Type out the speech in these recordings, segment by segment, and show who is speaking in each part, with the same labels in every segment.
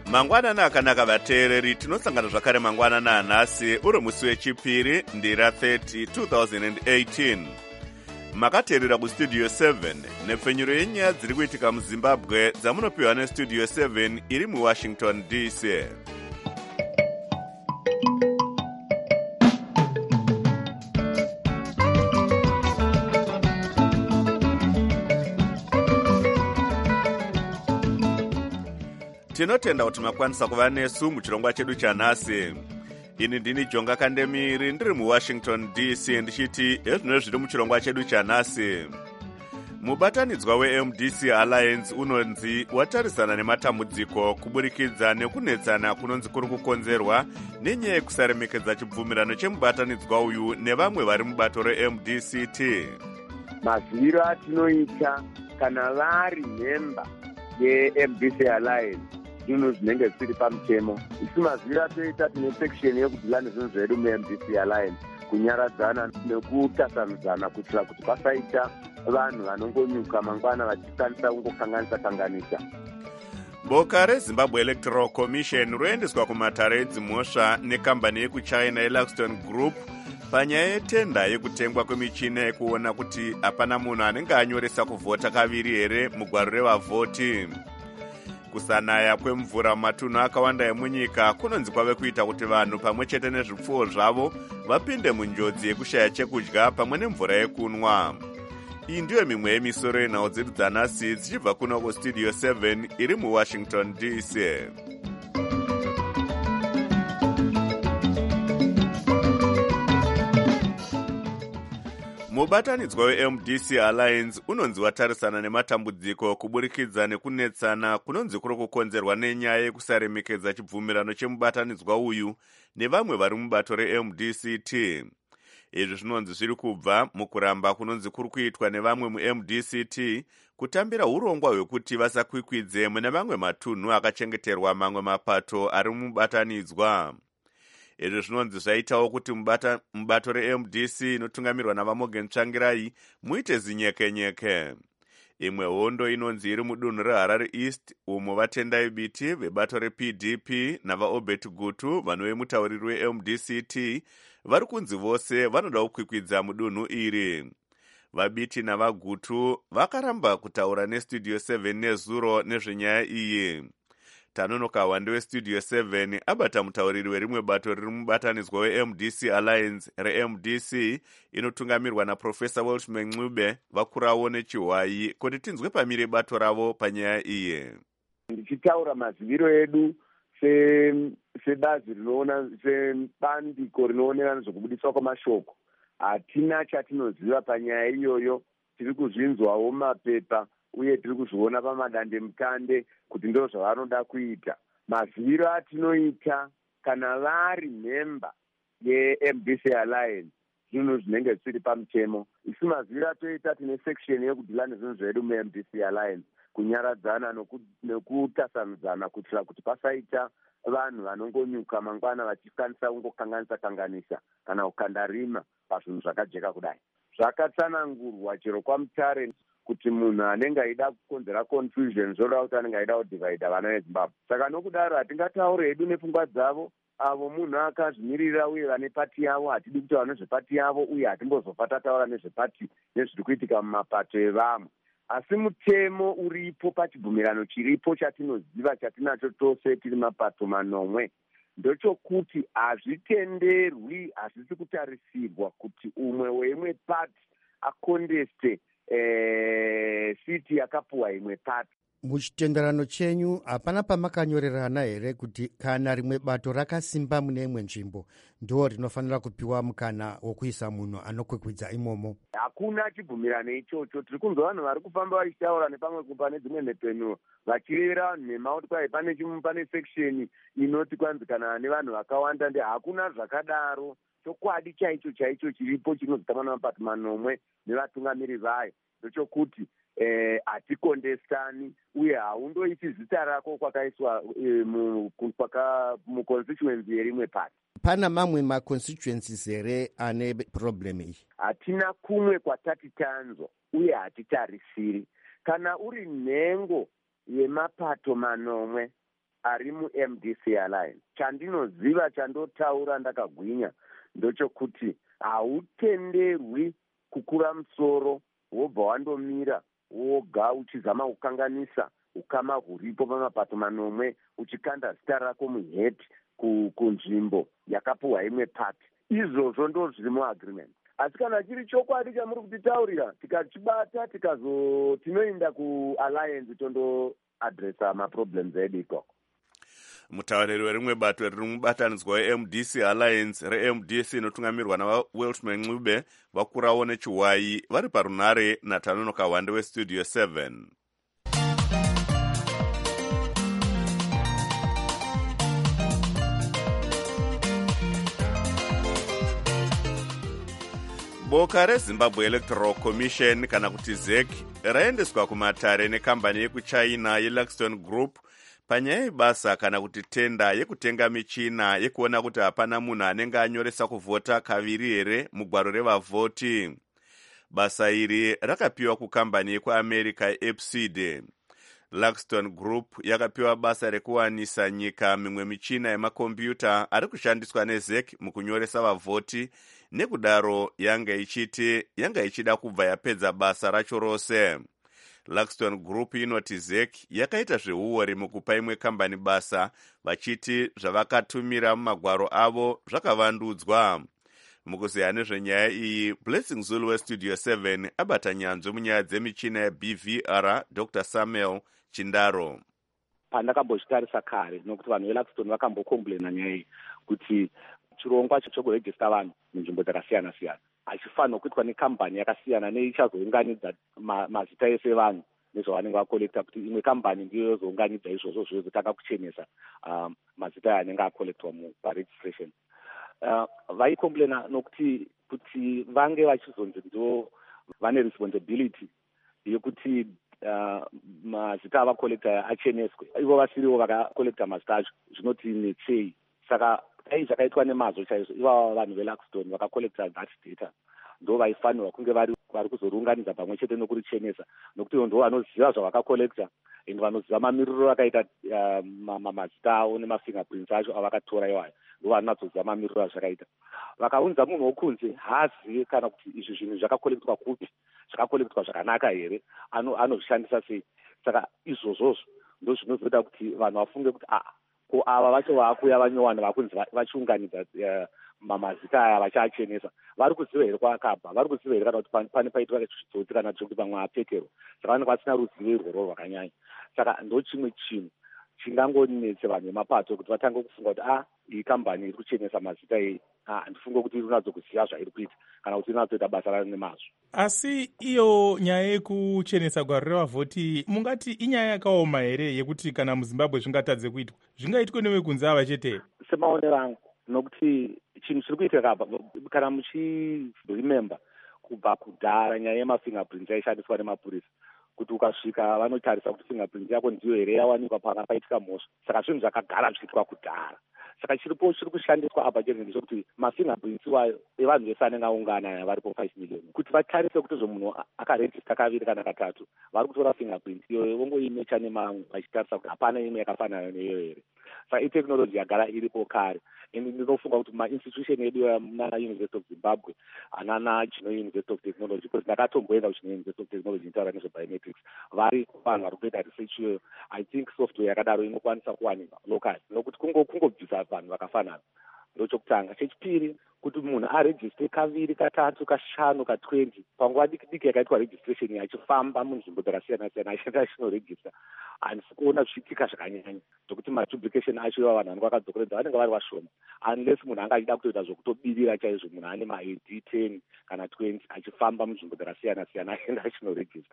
Speaker 1: Mangwanana akanaka vateereri, tinosangana zvakare mangwanana anhasi uri musi wechipiri ndira 30 2018. Makateerera kustudio 7 nepfenyuro yenyaya dziri kuitika muZimbabwe dzamunopiwa nestudio 7 iri muWashington DC. Tinotenda kuti makwanisa kuva nesu muchirongwa chedu chanhasi. Ini ndini Jonga Kandemiri ndiri muWashington DC ndichiti ezvino zviri muchirongwa chedu chanhasi. Mubatanidzwa weMDC Alliance unonzi watarisana nematambudziko kuburikidza nekunetsana kunonzi kuri kukonzerwa nenyaya yekusaremekedza chibvumirano chemubatanidzwa uyu nevamwe vari mubato reMDCT.
Speaker 2: Maziviro atinoita kana vari memba yeMDC Alliance zvinhu zvinenge zvisiri pamutemo. Isi maziviro atoita tine section yekudhila nezvinhu zvedu muMDC Alliance kunyaradzana nekutasanudzana kuitira kuti pasaita vanhu vanongonyuka mangwana vachikwanisa kungokanganisa.
Speaker 1: Boka reZimbabwe Electoral Commission roendeswa kumatare edzimhosva nekambani yekuchina yeLaxton Group panyaya yetenda yekutengwa kwemichina yekuona kuti hapana munhu anenge anyoresa kuvhota kaviri here mugwaro revavhoti. Kusanaya kwemvura mumatunhu akawanda emunyika kunonzi kwave kuita kuti vanhu pamwe chete nezvipfuwo zvavo vapinde munjodzi yekushaya chekudya pamwe nemvura yekunwa. Iyi ndiyo mimwe yemisoro yenhau dzedu dzanhasi dzichibva kuno kustudio 7 iri muWashington DC. Mubatanidzwa weMDC Alliance unonzi watarisana nematambudziko kuburikidza nekunetsana kunonzi kuri kukonzerwa nenyaya yekusaremekedza chibvumirano chemubatanidzwa uyu nevamwe vari mubato reMDCT. Izvi zvinonzi zviri kubva mukuramba kunonzi kuri kuitwa nevamwe muMDCT kutambira urongwa hwekuti vasakwikwidze mune mamwe matunhu akachengeterwa mamwe mapato ari mubatanidzwa. Izvi zvinonzi zvaitawo kuti mubato reMDC inotungamirwa navaMorgan Tsvangirai muite zinyekenyeke. Imwe hondo inonzi iri mudunhu reHarare East umo vatendai biti vebato rePDP navaObert Gutu vanove mutauriri weMDCT vari kunzi vose vanoda kukwikwidza mudunhu iri. Vabiti navaGutu vakaramba kutaura nestudio 7 nezuro nezvenyaya iyi. Tanonoka wande westudio 7 abata mutauriri werimwe bato riri mubatanidzwa weMDC Alliance reMDC inotungamirwa naProfesa Welshman Ncube vakurawo nechihwai kuti tinzwe pamire bato ravo panyaya iyi.
Speaker 2: Ndichitaura maziviro edu sebazi rinoona sebandiko rinoonera nezvekubudiswa kwamashoko, hatina chatinoziva panyaya iyoyo. Tiri kuzvinzwawo mapepa uye tiri kuzviona pamadandemutande kuti ndo zvavanoda kuita. Maziviro atinoita kana vari memba yeMDC Alliance zvinhu zvinenge zvisiri pamutemo. Isi maziviro atoita tine section yekudhila nezvinhu zvedu muMDC Alliance kunyaradzana nekutasanudzana kuitira kuti pasaita vanhu vanongonyuka mangwana vachikwanisa kungokanganisa kana kukandarima pazvinhu zvakajeka kudai. Zvakatsanangurwa chero kwamutare kuti munhu anenge aida kukonzera confusion zvoda kuti anenge aida kudhivaida vana veZimbabwe. Saka nokudaro hatingataure hedu nepfungwa dzavo. Avo munhu akazvimirira uye vane pati yavo, hatidi kutaura nezvepati yavo uye hatimbozobva tataura nezvepati nezviri kuitika mumapato evamwe. Asi mutemo uripo pachibvumirano chiripo chatinoziva chatinacho tose tiri mapato manomwe ndochokuti hazvitenderwi, hazvisi kutarisirwa kuti umwe weimwe pati akondeste siti yakapuwa imwe pati.
Speaker 3: Muchitenderano chenyu hapana pamakanyorerana here kuti kana rimwe bato rakasimba mune imwe nzvimbo ndo rinofanira kupiwa mukana wokuisa munhu anokwikwidza imomo?
Speaker 2: Hakuna chibvumirano ichocho. Tiri kunzwa vanhu vari kufamba vachitaura nepamwe pane dzimwe mhepenuro vachirevera vanhu nhema kuti kwai pane section inoti kwanzi kana nevanhu vakawanda hakuna zvakadaro. Chokwadi chaicho chiripo chinozikanwa namapato manomwe nevatungamiri vayo ndochokuti hatikondesani uye haundoiti zita rako kwakaiswa muconstituency yerimwe pati.
Speaker 3: Pana mamwe maconstituencies here ane problem iyi?
Speaker 2: Hatina kumwe kwatati tanzwa uye hatitarisiri. Kana uri nhengo yemapato manomwe ari muMDC Alliance. Chandinoziva, chandotaura ndakagwinya, ndochokuti hautenderwi kukura musoro wobva wandomira woga uchizama kukanganisa ukama huripo pamapato manomwe uchikanda zita rako muheti kunzvimbo yakapuhwa imwe pati. Izvozvo ndo zviri muagreement. Asi kana chiri chokwadi chamuri kutitaurira, tikachibata tinoenda kualliance tondoadresa maproblems edu ikoko.
Speaker 1: Mutauriri werimwe bato riri mubatanidzwa weMDC Alliance reMDC inotungamirwa naWelshman Ncube vakurawo nechiwayi vari parunare naTanonoka Wande weStudio 7. Boka reZimbabwe Electoral Commission kana kuti ZEC raendeswa kumatare nekambani yekuchina yeLaxton Group panyaya yebasa kana kuti tenda yekutenga michina yekuona kuti hapana munhu anenge anyoresa kuvhota kaviri here mugwaro revavhoti. Basa iri rakapiwa kukambani yekuAmerica Epsid. Laxton Group yakapiwa basa rekuwanisa nyika mimwe michina yemakombiyuta ari kushandiswa neZEC mukunyoresa vavhoti, nekudaro yanga ichida kubva yapedza basa racho rose. Laxton Group inoti ZEC yakaita zveuori mukupa imwe kambani basa vachiti zvavakatumira mumagwaro avo zvakavandudzwa. Mukuzeya nezvenyaya iyi, Blessing Zulu weStudio 7 abata nyanzvi munyaya dzemichina yeBVR Dr. Samuel Chindaro.
Speaker 4: Pandakambozvitarisa kare nokuti vanhu veLaxton vakambokomplena nyaya iyi kuti chirongwa chokurejista vanhu munzvimbo dzakasiyana siyana achifanira kuitwa nekambani yakasiyana neichazounganidza mazita ese vanhu nezvavanenge vakolekta, kuti imwe kambani ndiyo yozounganidza izvozvo zvinozotanga kuchenesa mazita anenge akolektwa paregistration. Vaikomplena nokuti kuti vange vachizonzi ndivo vane responsibility yekuti mazita avakolekta acheneswe, ivo vasirivo vakakolekta mazita acho, zvinoti netsei. Saka dai zvakaitwa nemazvo chaizvo, ivava vanhu veLaxton vakakolekta that data ndo vaifanirwa kunge vari kuzoriunganidza pamwe chete nokurichenesa, nokuti ndo vanoziva zvavakakolekta ende vanoziva mamiriro akaita mazita avo nemafingerprints acho avakatora iwayo, ndo vanatsoziva mamiriro azvakaita. Vakaunza munhu wokunze haazivi kana kuti izvi zvinhu zvakakolektwa kupi, zvakakolektwa zvakanaka here, anozvishandisa sei. Saka izvozvozvo ndo zvinozoita kuti vanhu vafunge kuti ko ava vacho vaakuya vanyowana vakunzi vachiunganidza mamazita aya vachiachenesa, vari kuziva here kwakabva, vari kuziva here kana kuti pane paitwa chidzotsi kana kuti pamwe apekerwa, saka vanenge vasina ruzivo irworwo rwakanyanya. Saka ndo chimwe chinhu chingangonetse vanhu vemapato kuti vatange kufunga kuti iyi kambani iri kuchenesa mazita iyi, handifunge kuti iri kunatsokuziva zvairi kuita kana kuti iri kunatsoita basa rayo nemazvo.
Speaker 5: Asi iyo nyaya yekuchenesa gwaro revavhoti mungati inyaya yakaoma here yekuti kana muZimbabwe zvingatadze kuitwa zvingaitwe nevekunze ava chete?
Speaker 4: Semaonero angu, nokuti chinhu chiri kuitika kana muchiremember kubva kudhara nyaya yemafingerprints yaishandiswa nemapurisa, kuti ukasvika vanotarisa kuti fingerprint yako ndiyo here yawanikwa pakapaitika mhosva. Saka zvinhu zvakagara zvichiitwa kudhara. Saka chiri kushandiswa apa chete ndechekuti mafingerprints wayo evanhu vese anenge aungana varipo 5 million, kuti vatarise kuti munhu akarejista kaviri kana katatu, vari kutora fingerprint iyoyo vongoimecha nemamwe vachitarisa kuti hapana imwe yakafanana neiyo here. Saka iteknoloji yagara iripo kare. Ndinofunga kuti mainstitution edu nana University of Zimbabwe, anana Chino University of Technology, because ndakatomboenda kuChino University of Technology nitaura nezvebiometrics, vari vanhu vari kuita research iyoyo. I think software yakadaro inokwanisa kuwanikwa locally, nokuti kungobvisa vanhu vakafanana. Ndochokutanga. Chechipiri, kuti munhu arejiste kaviri, katatu, kashanu, ka20 panguva diki yakaitwa registration yachifamba munzvimbo dzakasiyana siyana achienda achinorejista, handisi kuona zvichiitika zvakanyanya, zvokuti maduplication acho iva vanhu vanenge vakadzokeredza vanenge vari vashoma, unless munhu anga achida kutoita zvokutobirira chaizvo, munhu ane maID 10 kana 20 achifamba munzvimbo dzakasiyana siyana achienda achinorejista.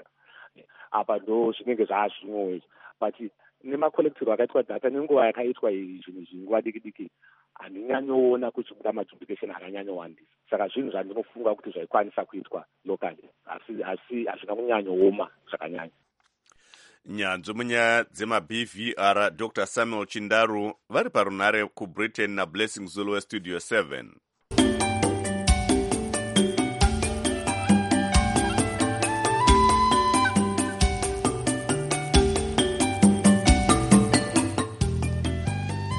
Speaker 4: Apa ndo zvinenge zvazvimwe, but nemakolektorwo akaitwa data nenguva yakaitwa zvinhu zvinguva diki handinyanyoona kuchibuda maduplication akanyanyowandisa. Saka zvinhu zvandinofunga kuti zvaikwanisa kuitwa locally, asi hazvina kunyanyooma zvakanyanya.
Speaker 1: Nyanzvi munyaya dzemaBVR Dr. Samuel Chindaru vari parunare kuBritain naBlessing Zulu weStudio 7.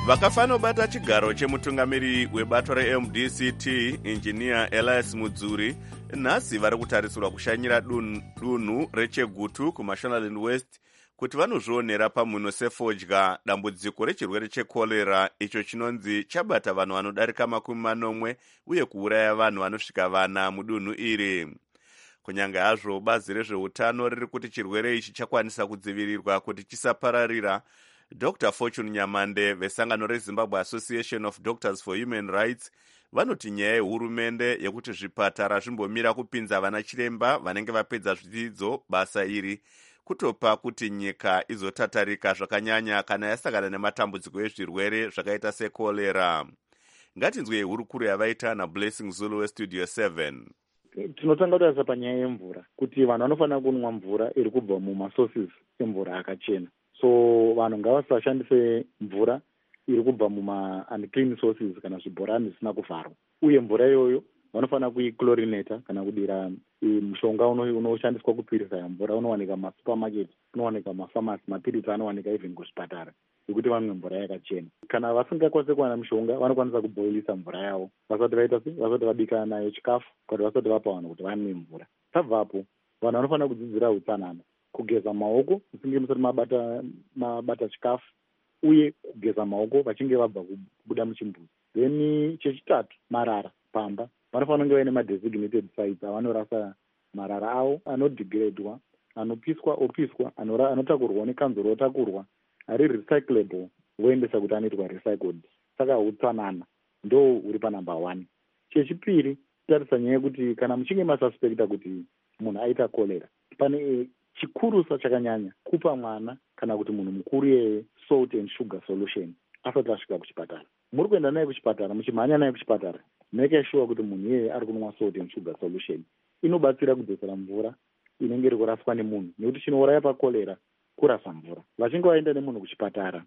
Speaker 1: vakafanobata chigaro chemutungamiri webato remdct injiniya Elias Mudzuri nhasi vari kutarisirwa kushanyira dunhu rechegutu kumashonaland west kuti vanozvionera pamhuno sefodya dambudziko rechirwere chekorera icho chinonzi chabata vanhu vanodarika 40 uye kuuraya vanhu vanosvika 4 mudunhu iri. Kunyange hazvo bazi rezveutano riri kuti chirwere ichi chakwanisa kudzivirirwa kuti chisapararira, Dr. Fortune Nyamande vesangano reZimbabwe Association of Doctors for Human Rights vanoti nyaya yehurumende yekuti zvipatara zvimbomira kupinza vana chiremba vanenge vapedza zvidzidzo basa iri kutopa kuti nyika izotatarika zvakanyanya kana yasangana nematambudziko ezvirwere zvakaita sekorera. Ngatinzwe hurukuru yavaita naBlessing Zulu weStudio 7.
Speaker 6: Tinotanga kutarisa panyaya yemvura kuti vanhu vanofanira kunwa mvura iri kubva mumasources emvura akachena. So vanhu ngavasashandise mvura iri kubva muma-unclean sources kana zvibhorani zvisina kuvharwa. Uye mvura iyoyo vanofanira kuichlorinata kana kudira mushonga unoshandiswa kupurifaya mvura unowanika mumasupermarket, unowanika mumafamasi, mapiriti anowanika even kuzvipatara yekuti vanwe mvura yakachena. Kana vasingakwanisi kuwana mushonga vanokwanisa kuboilisa mvura yavo vasati vabika nayo chikafu kuti vasati vapa vanhu kuti vanwe mvura. Tabvapo vanhu vanofanira kudzidzira utsanana, kugeza maoko musinge musati mabata chikafu uye kugeza maoko vachinge vabva kubuda muchimbuzi. Then chechitatu, marara pamba vanofanira kunge vaine madesignated sites avanorasa marara avo anodegradwa, anopiswa opiswa, anotakurwa nekanzuro otakurwa, ari recyclable voendesa kuti anoitwa recycled. Saka utsanana ndo uri panumber 1. Chechipiri, tarisa nyaya yekuti kana muchinge masuspekta kuti munhu aita kolera, pane chikurusa chakanyanya kupa mwana kana kuti munhu mukuru ye-salt and sugar solution asati asvika kuchipatara. Muri kuenda naye kuchipatara, muchimhanya naye kuchipatara, make sure kuti munhu iyeye ari kunwa salt and sugar solution. Inobatsira kudzosera mvura inenge iri kuraswa nemunhu, nekuti chinouraya pakorera kurasa mvura. Vachinge vaenda nemunhu kuchipatara,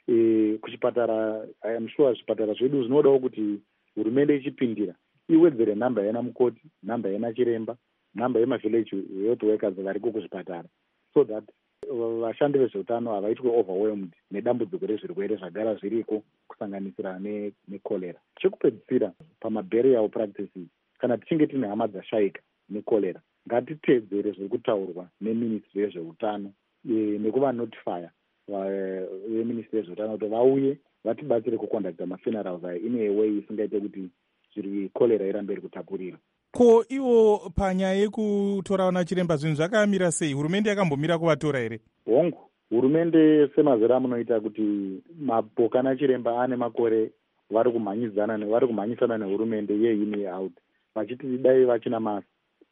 Speaker 6: kuchipatara I am sure zvipatara zvedu zvinodawo kuti hurumende ichipindira iwedzere nhamba yana mukoti, nhamba yana chiremba, nhamba yemavillage health workers variko kuzvipatara, so that vashandi vezveutano havaitwe overwhelmed nedambudziko rezvirwere zvagara zviriko kusanganisira nekorera. Chekupedzisira pamabarrier practices, kana tichinge tine hama dzashayika nekorera, ngatiteedzere zviri kutaurwa neministry yezveutano nekuva-notifya veministry yezveutano kuti vauye vatibatsire kukondakta mafunerals aya in a way isingaite kuti korera irambe iri kutapurira.
Speaker 5: Ko ivo panyaya yekutora vana chiremba zvinhu zvakamira sei? Hurumende yakambomira kuvatora here?
Speaker 6: Hongu, hurumende semazera munoita kuti mapoka nachiremba ane makore vari kumhanyisana nehurumende yein yeout, vachiti dai vachina masa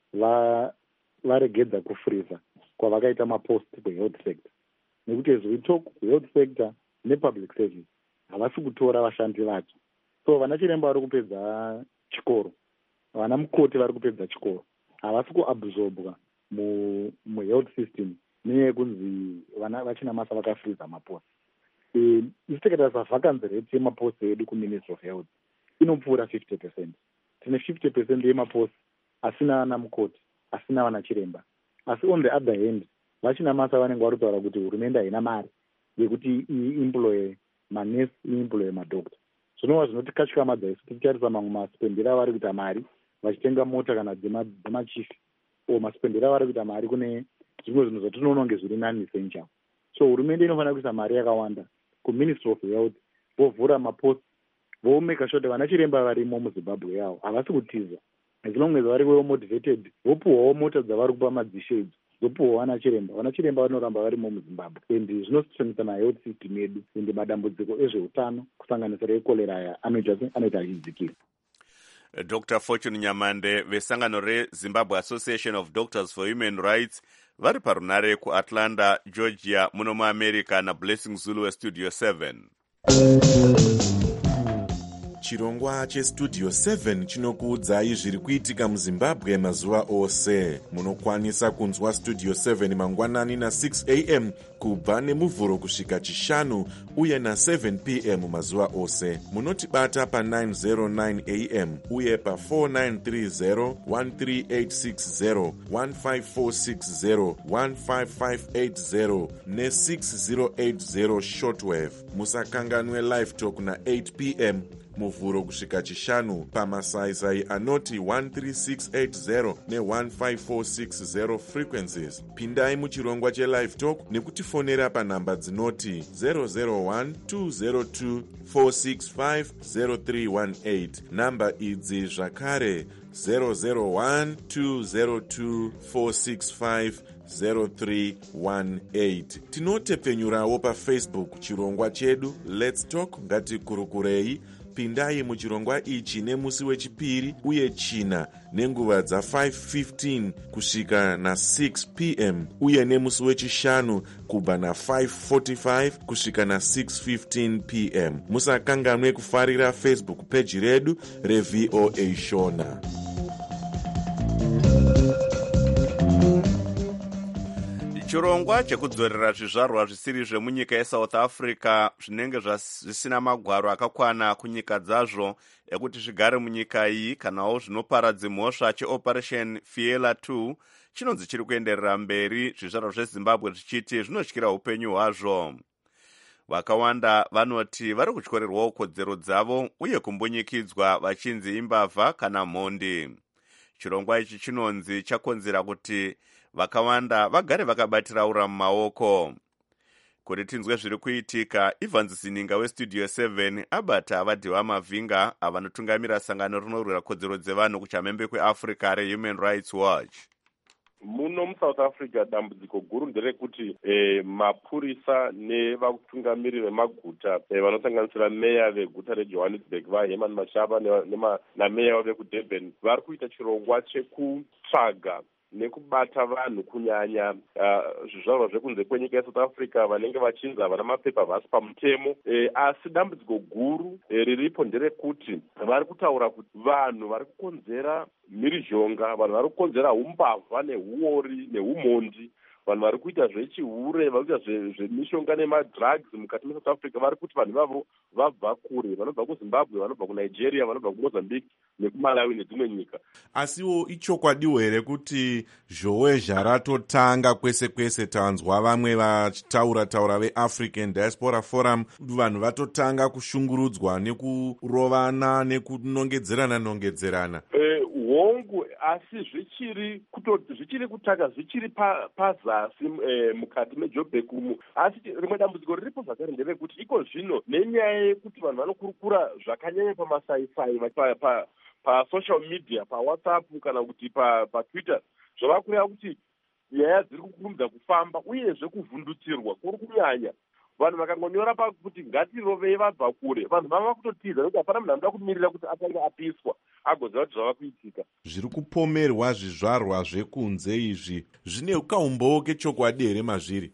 Speaker 6: varegedza kufriza kwavakaita mapost kuhealth sector, nekuti as we talk health sector nepublic service havasi kutora vashandi vacho. So vana chiremba vari kupedza chikoro, vana mukoti vari kupedza chikoro, havasi kuabsorbwa muhealth system nenyaya yekunzi vana vachina masa vakafriza mapost. Isi tikatarisa vacancy rate yemapost edu kuministry of health inopfuura 50%. Tine 50% yemapost asina ana mukoti, asina vana chiremba. Asi on the other hand, vachina masa vanenge vari kutaura kuti hurumende haina mari yekuti iemploye manesi, iemploye madokta. Zvinova zvinotikatykamadza isu tichitarisa mamwe masipendera vari kuita mari vachitenga mota kana dzemachifi, o masipendera vari kuita mari kune zvimwe zvinhu zvatinoona kunge zviri nani essential. So hurumende inofanira kuisa mari yakawanda kuministry of health, vovhura mapost, vomeka sure kuti vana chiremba varimo muZimbabwe yavo havasi kutiza. As long as vari well motivated, vopuhwawo mota dzavari kupa madzishedzo, vopuhwa vana chiremba vanoramba varimo muZimbabwe. And zvinositonisa mahealth system yedu, ende madambudziko ezveutano kusanganisira ekorera aya anoita achidzikira.
Speaker 1: Dr. Fortune Nyamande vesangano reZimbabwe Association of Doctors for Human Rights vari parunare kuAtlanta, Georgia, muno muAmerica, naBlessing Zulu weStudio 7.
Speaker 7: chirongwa chestudio 7 chinokuudzai zviri kuitika muzimbabwe mazuva ose. Munokwanisa kunzwa studio 7 mangwanani na6 am kubva nemuvhuro kusvika chishanu uye na7 pm mazuva ose. Munotibata pa909 am uye pa4930 13860 15460 15580 ne6080 shortwave. Musakanganwe live talk na8 pm muvhuro kusvika chishanu pamasaisai anoti 13680 ne15460 frequencies. Pindai muchirongwa chelive talk nekutifonera panhamba dzinoti 001 202 465 0318. Namba idzi zvakare 001 202 465 0318. Tinotepfenyurawo pafacebook chirongwa chedu Let's Talk ngatikurukurei. Pindai muchirongwa ichi nemusi wechipiri uye china nenguva dza5:15 kusvika na6 pm uye nemusi wechishanu kubva na5:45 kusvika na6:15 pm. Musakanganwe kufarira Facebook page redu reVOA Shona.
Speaker 1: chirongwa chekudzorera zvizvarwa zvisiri zvemunyika yeSouth Africa zvinenge zvisina magwaro akakwana kunyika dzazvo ekuti zvigare munyika iyi kanawo zvinoparadza mhosva cheoperation Fiela 2 chinonzi chiri kuenderera mberi, zvizvarwa zveZimbabwe zvichiti zvinotyira upenyu hwazvo. Vakawanda vanoti vari kutyorerwawo kodzero dzavo uye kumbunyikidzwa vachinzi imbavha kana mhondi. Chirongwa ichi chinonzi chakonzera kuti vakawanda vagare vakabatiraura mumaoko. Kuti tinzwe zviri kuitika, Evans Zininga westudio 7 abata avadhiwa mavhinga avanotungamira sangano rinorwira kodzero dzevanhu kuchamhembe kweAfrica reHuman Rights Watch.
Speaker 8: Muno muSouth Africa dambudziko guru nderekuti mapurisa nevatungamiri vemaguta vanosanganisira meya veguta reJohannesburg vaHerman Mashaba nameya vekudurban vari kuita chirongwa chekutsvaga nekubata vanhu kunyanya zvizvarwa zvekunze kwenyika yeSouth Africa vanenge vachinzi havana mapepa vasi pamutemo. Asi dambudziko guru riripo nderekuti vari kutaura kuti vanhu vari kukonzera mhirizhonga, vanhu vari kukonzera umbavha nehuori nehumhondi, vanhu vari kuita zvechihure, vari kuita zvemishonga nemadrugs mukati meSouth Africa, vari kuti vanhu vavo vabva kure, vanobva kuZimbabwe, vanobva kuNigeria, vanobva kuMozambique nekumalawi nedzimwe nyika.
Speaker 7: Asiwo ichokwadiwo here kuti zhowezha ratotanga kwese kwese, tanzwa vamwe vachitaura veAfrican Diaspora Forum, vanhu vatotanga kushungurudzwa nekurovana nekunongedzerana
Speaker 8: hongu, asi zvichiri kutanga zvichiri pazasi mukati meJoburg umu. Asi rimwe dambudziko riripo zvakare nderekuti iko zvino nenyaya yekuti vanhu vanokurukura zvakanyanya pamasaisai pasocial media, paWhatsApp kana kuti paTwitter, zvava kureva kuti nyaya dziri kukurumidza kufamba uyezve kuvhundutsirwa kuri kunyanya. Vanhu vakangonyora pakuti ngatirovei vabva kure, vanhu vava kutotiza nekuti hapana munhu anoda kumirira kuti atange apiswa agoziva kuti zvava kuitika.
Speaker 7: Zviri kupomerwa zvizvarwa zvekunze izvi zvine kaumbowo kechokwadi here mazviri?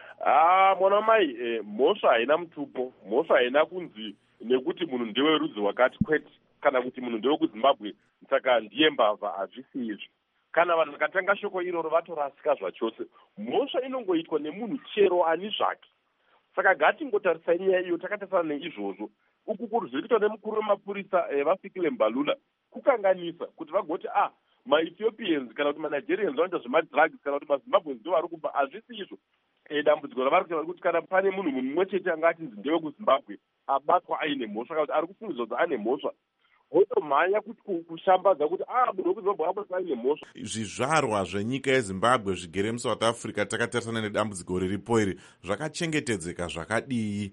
Speaker 8: Mwana mai, mhosva haina mutupo, mhosva haina kunzi nekuti munhu ndewe rudzi rwakati kwete, kana kuti munhu ndewe kuZimbabwe saka ndiye mbavha. Hazvisi izvi. Kana vanhu vakatanga shoko iroro vatorasika zvachose. Mhosva inongoitwa nemunhu chero ani zvake. Saka ngatingotarisai nyaya iyo takatarisana neizvozvo. Uku kuri zviri kuitwa nemukuru wemapurisa vaFikile Mbalula kukanganisa kuti vagoti maEthiopians kana kuti maNigerians vanoita zvemadrugs kana kuti maZimbabweans ndo vari kubva. Hazvisi izvo. Dambudziko ravari kuita kuti kana pane munhu mumwe chete anga achinzi ndewe kuZimbabwe abatwa aine mhosva kana kuti ari kufungidzwa kuti ane mhosva, votomhanya kuti kushambadza kuti munhu wekuZimbabwe abatwa aine mhosva.
Speaker 7: Zvizvarwa zvenyika yeZimbabwe zvigere muSouth Africa takatarisana nedambudziko riripo iri zvakachengetedzeka zvakadii?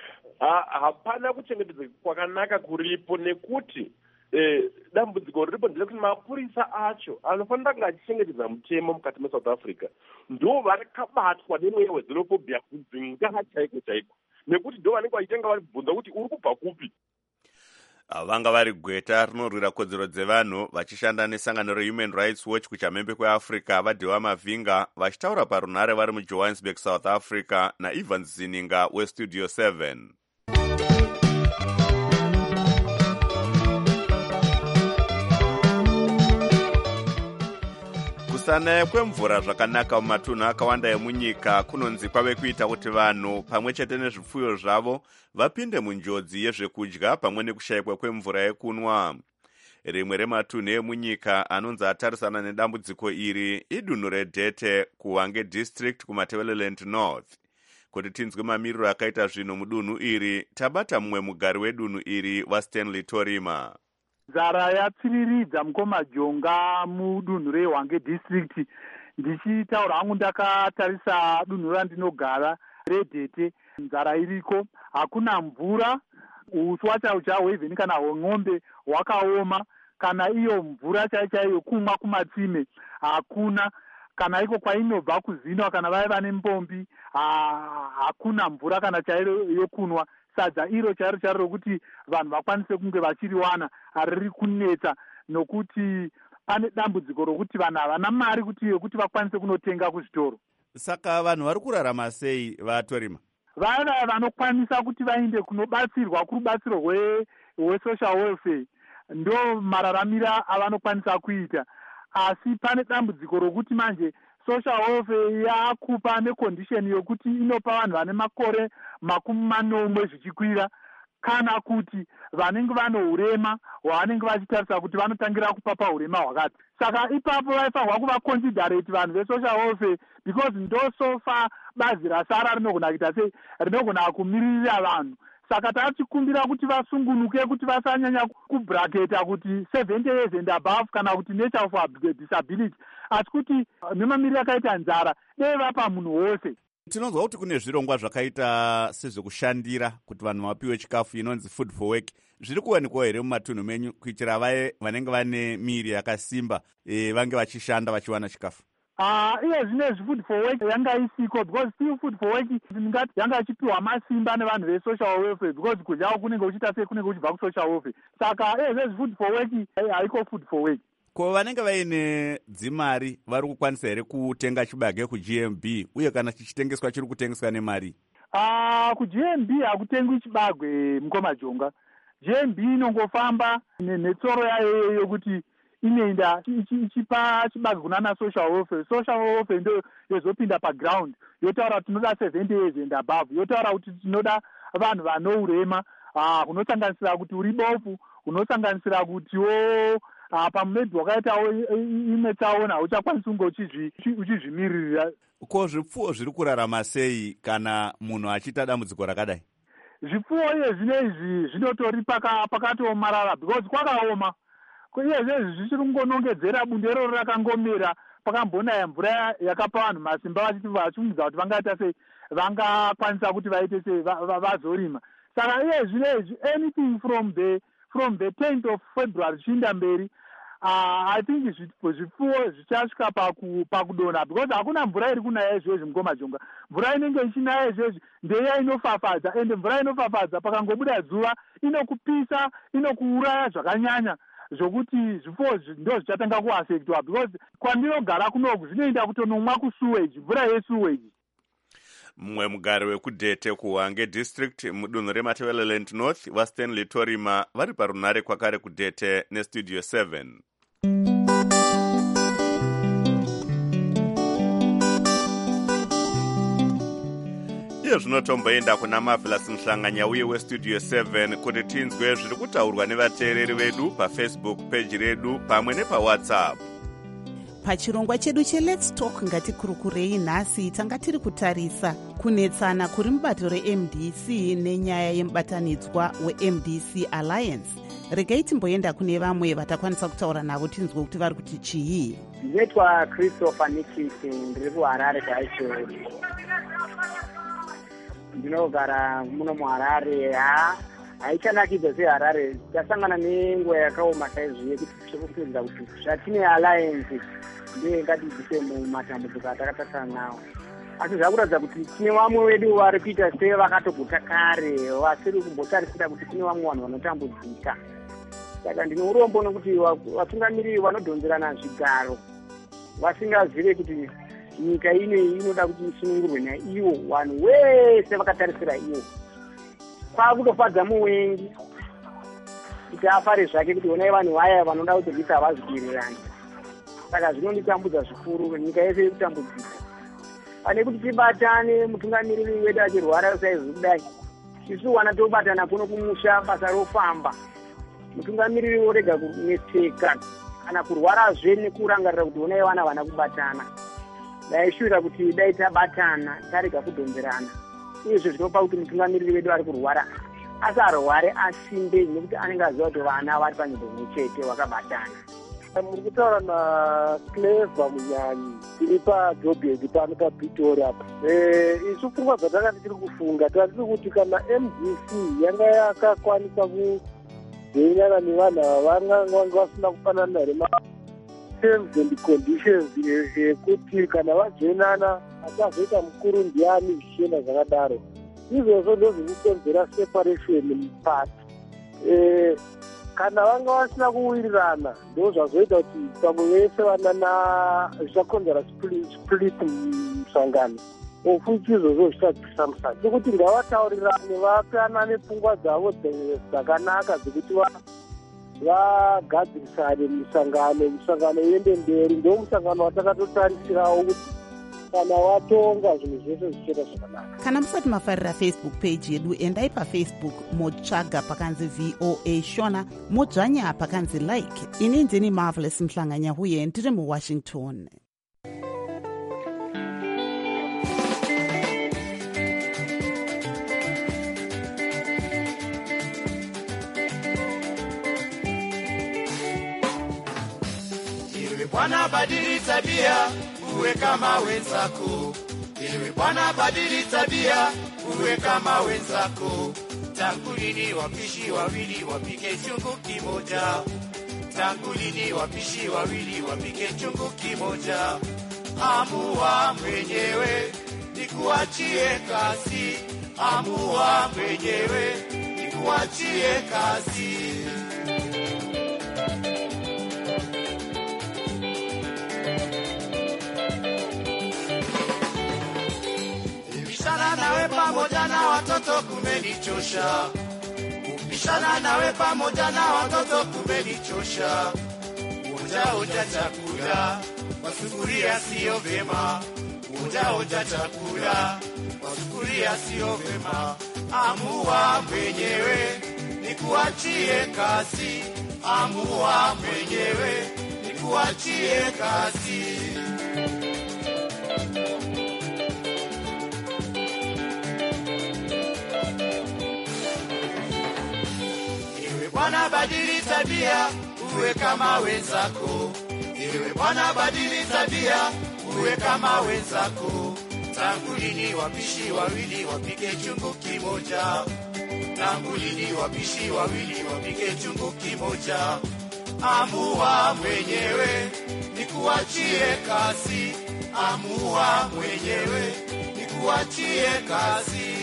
Speaker 8: Hapana kuchengetedzeka kwakanaka kuripo, nekuti dambudziko riripo nderekuti mapurisa acho anofanira kunge achichengetedza mutemo mukati meSouth Africa ndo vakabatwa nemweya wexenophobia kudzinga chaiko nekuti ndo vanenge vachitanga varibvunza kuti uri kubva kupi.
Speaker 1: Vanga vari gweta rinorwira kodzero dzevanhu vachishanda nesangano reHuman Rights Watch kuchamhembe kweAfrica vadhiwa mavhinga vachitaura parunhare vari muJohannesburg, South Africa naEvans Zininga westudio 7. kusana kwemvura zvakanaka mumatunhu akawanda emunyika kunonzi kwave kuita kuti vanhu pamwe chete nezvipfuyo zvavo vapinde munjodzi yezvekudya pamwe nekushayikwa kwemvura yekunwa. Rimwe rematunhu emunyika anonzi atarisana nedambudziko iri idunhu reDhete kuHwange District kuMatabeleland North. Kuti tinzwe mamiriro akaita zvinhu mudunhu iri, tabata mumwe mugari wedunhu iri waStanley Torima.
Speaker 9: Nzara yapfiriridza mukomajonga mudunhu reHwange District. Ndichitaura hangu ndakatarisa dunhu randinogara reDhete, nzara iriko, hakuna mvura, uswa chaiwo even kana hwemombe hwakaoma, kana iyo mvura chaiyo kumwa kumatsime hakuna, kana iko kwainobva kuzinwa kana vaya vane mbombi hakuna mvura kana chairo yokunwa. Sadza iro chairo rokuti vanhu vakwanise kunge vachiriwana riri kunetsa, nokuti pane dambudziko rokuti vanhu havana mari kuti vakwanise kunotenga kuzvitoro.
Speaker 1: Saka vanhu vari kurarama sei vaTorima?
Speaker 9: Vaya vanokwanisa kuti vaende kunobatsirwa kurubatsiro hwesocial welfare ndo mararamira avanokwanisa kuita, asi pane dambudziko rokuti manje social welfare yakupa necondition yokuti inopa vanhu vane makore 40 zvichikwira, kana kuti vanenge vane urema hwavanenge vachitarisa kuti vanotangira kupa paurema hwakati. Saka ipapo vaifanirwa kuvaconsiderate vanhu vesocial welfare, because ndosofa bazi rasara rinogona kuita sei, rinogona kumiririra vanhu. Saka tachikumbira kuti vasungunuke, kuti vasanyanya kubraketa kuti 70 years and above kana kuti nature of disability, asi kuti nemamiriro akaita nzara dei vapa munhu wose.
Speaker 1: Tinonzwa kuti kune zvirongwa zvakaita sezvekushandira kuti vanhu vapiwe chikafu inonzi food for work. Zviri kuwanikwa here mumatunhu menyu kuitira vaye vanenge vane miri yakasimba vange vachishanda vachiwana chikafu?
Speaker 9: Iye zvinezvi food for work yanga isiko, because still food for work ndingati yanga ichipiwa masimba nevanhu vesocial welfare, because kudyawo kunenge kuchiita sei kunenge kuchibva kusocial welfare. Saka zvinezvi food for work haiko food for work.
Speaker 1: Ko vanenge vaine dzimari vari kukwanisa here kutenga chibage kuGMB, uye kana chichitengeswa chiri kutengeswa nemari?
Speaker 9: KuGMB hakutengwi chibagwe mukomajonga. GMB inongofamba netsoro yayo yokuti inoenda ichipa chibage kunana social welfare. Social welfare ndo yozopinda paground yotaura kuti tinoda 70 years and above, yotaura kuti tinoda vanhu vanourema, kunosanganisira kuti uri bofu, kunosanganisira kutiwo pamumedzi wakaitawo imwe tsaona uchakwanisa kunge uchizvimiririra.
Speaker 1: Ko zvipfuwo zviri kurarama sei kana munhu achiita dambudziko rakadai?
Speaker 9: Zvipfuwo iye zvinezvi zvinotori pakatomarara, because kwakaoma. Iye zvezvi zvichiri kungonongedzera bundero rakangomera, pakambonaya mvura yakapa vanhu masimba vachiudza kuti vangaita sei, vangakwanisa kuti vaite sei vazorima. Saka iye zvinezvi anything from the 10th of February zvichienda mberi, I think zvipfuwo zvichasvika pakudonha, because hakuna mvura iri kunaya izvezvi mukomajonga. Mvura inenge ichinaya izvezvi ndeiya inofafadza, ende mvura inofafadza pakangobuda zuva inokupisa, inokuuraya zvakanyanya, zvokuti zvipfuwo ndo zvichatanga kuafektwa, because kwandinogara kunoku zvinoenda kutonomwa kusuweji, mvura yesuweji.
Speaker 1: Mumwe mugari wekuDhete kuHwange District mudunhu reMatabeleland North waStanley Torima vari parunhare kwakare kuDhete neStudio 7. Iye zvinotomboenda kuna Marvelous Mhlanganya uye weStudio 7 kuti tinzwe zviri kutaurwa nevateereri vedu paFacebook page redu pamwe nepaWhatsApp.
Speaker 10: Pachirongwa chedu cheLet's Talk ngatikurukurei nhasi tanga tiri kutarisa kunetsana kuri mubato reMDC nenyaya yemubatanidzwa weMDC Alliance. Regai timboenda kune vamwe vatakwanisa kutaura navo tinzwe kuti vari kuti chii.
Speaker 11: Ndinoitwa Christopher Nikisi, ndiri kuHarare kwaIsrael. Ndinogara muno muHarare. Haichanakidza seHarare, tasangana nenguva yakaoma saizvo yekuti tiri kuti zvatine alliance ndiye ngatidzise mumatambudziko atakatasana nawo. Asi zvakuratidza kuti tine vamwe vedu vari kuita sevakatoguta kare, vasiri kumbotarisira kuti tine vamwe vanhu vanotambudzika. Saka ndine urombo nokuti vatungamiriri vanodhonzerana zvigaro vasingazive kuti nyika inoda kuti isunungurwe naivo vanhu vese vakatarisira ivo. Kwakutofadza muwengi kuti afare zvake kuti onai vanhu vaya vanoda kutodzisa havazvikirirani. saka zvinonditambudza zvikuru. Nyika yese iri kutambudzika. Pane kuti tibatane, mutungamiriri wedu achirwara saizvi kudai, isu wana tobatana kuno kumusha basa rofamba. Mutungamiriri worega kunetseka kana kurwarazve nekurangarira kuti unai vana vana kubatana. Daishuvira kuti dai tabatana tarega kudhonzerana. Izvo zvinopa kuti mutungamiriri wedu ari kurwara asarware asimbe nekuti anenge aziva kuti vana vari panzvimbo imwe chete vakabatana.
Speaker 12: Muri kutaura naClever Munyanyi tiri paJoburg pano paPretoria apa. Isu pfungwa dzatakati tiri kufunga tatiri kuti kana MDC yanga yakakwanisa kuzenyana nevanhu ava vanga vasina kufanana here terms and conditions ekuti kana vajoinana achazoita mukuru ndiani zvichienda zvakadaro. Izvozvo ndozvikukonzera separation mukati. Kana vanga vasina kuwirirana ndo zvazoita kuti pamwe vese vanana zvichakonzera split musangano. Ofuti izvozvo zvichadzisa musana nekuti ngavataurirane vapanane pfungwa dzavo dzakanaka dzekuti vagadzirisane musangano uende mberi. Ndo musangano watakatotarisirawo kuti kana watonga zvinhu zvese zvichienda zvakanaka.
Speaker 10: Kana musati mafarira Facebook page yedu, endai paFacebook motsvaga pakanzi VOA Shona, modzvanya pakanzi like. Ini ndini Marvelous Mhlanganya huye ndiri muWashington.
Speaker 13: Bwana badili tabia uwe kama wenzako. Ewe Bwana badili tabia uwe kama wenzako. Tangu lini wapishi wawili wapike chungu kimoja? Tangu lini wapishi wawili wapike chungu kimoja? Amua mwenyewe nikuachie kazi. Amua mwenyewe nikuachie kazi. Nawe pamoja na watoto kumenichosha. Kupishana nawe pamoja na watoto kumenichosha. Onja chakula kwa sufuria sio vema. Onja chakula kwa sufuria sio vema. Amua mwenyewe nikuachie kazi. Amua mwenyewe nikuachie kazi. Bwana badili tabia uwe kama wenzako. Ewe Bwana badili tabia uwe kama wenzako. Tangu lini wapishi wawili wapike chungu kimoja? Tangu lini wapishi wawili wapike chungu kimoja? Amua mwenyewe nikuachie kazi. Amua mwenyewe nikuachie kazi.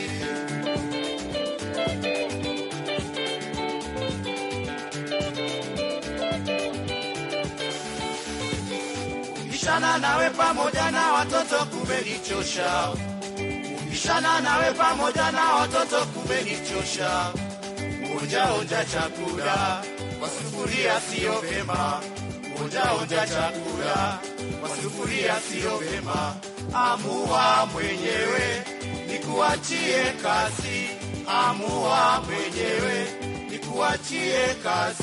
Speaker 13: Kubishana nawe pamoja na watoto kumenichosha. Kubishana nawe pamoja na watoto kumenichosha. Onja chakula kwa sufuria sio vema. Onja chakula kwa sufuria sio vema. Amua mwenyewe nikuachie kazi. Amua mwenyewe nikuachie kazi.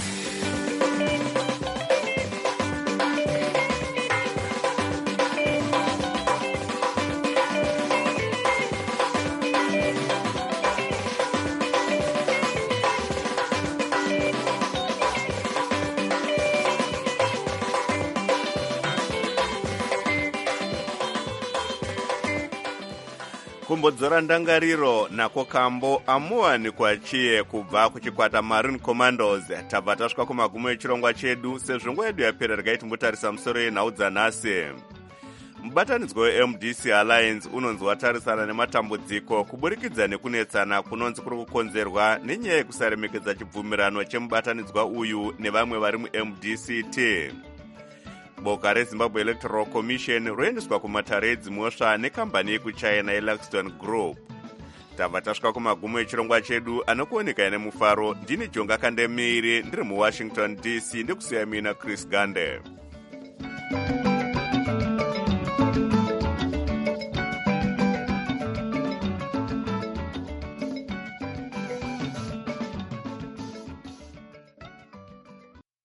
Speaker 1: Kumbodzora ndangariro nako kambo amua nikuachie kubva kuchikwata Marine Commandos. Tabva tasvika kumagumo echirongwa chedu. Sezvo nguva yedu yapera regai timbotarisa musoro yenhau dzanhasi. Mubatanidzwa weMDC Alliance unonzi watarisana nematambudziko kuburikidza nekunetsana kunonzi kuri kukonzerwa nenyaya yekusaremekedza chibvumirano chemubatanidzwa uyu nevamwe vari muMDCT. Boka reZimbabwe Electoral Commission roendeswa kumatare edzimhosva nekambani yekuchina yeLaxton Group. Tabva tasvika kumagumo echirongwa chedu anokuoneka nemufaro. Ndini Jonga Kandemiri ndiri muWashington DC ndikusiya mina Chris Gande.